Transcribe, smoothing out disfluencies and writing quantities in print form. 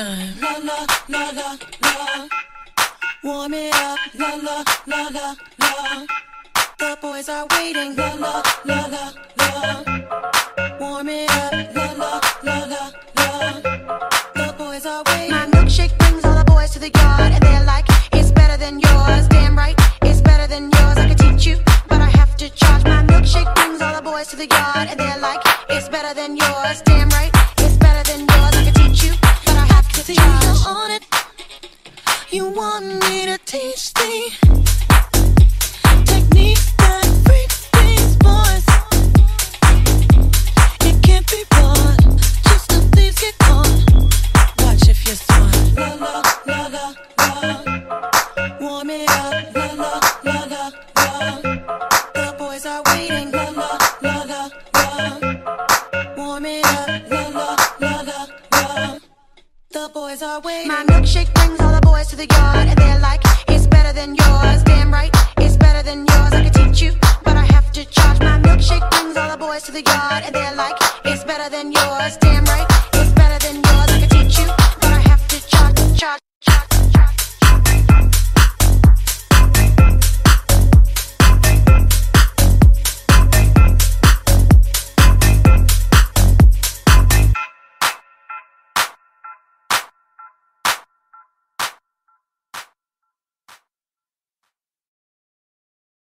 time. La la la la la. Warm it up. La la la la la. The boys are waiting. La la la la la. Warm it up. La la la la la. The boys are waiting. My milkshake brings all the boys to the yard, and they're like, it's better than yours. Damn right, it's better than yours. I could teach you, but I have to charge. My milkshake brings all the boys to the yard, and they're like, it's better than yours. Damn right, it's better than yours. I could teach you, but I have to charge. You on it. You want me to teach thee techniques that freak these boys. It can't be bought, just the thieves get caught. Watch if you're smart. La la la la la. Warm it up. La la la la la. The boys are waiting. La la la la la. Warm it up. La la la la la. The boys are waiting. My milkshake brings all the boys to the yard, and they're like, it's better than yours. Damn right, it's better than yours. I could teach you, but I have to charge. My milkshake brings all the boys to the yard, and they're like, it's better than yours. Damn right.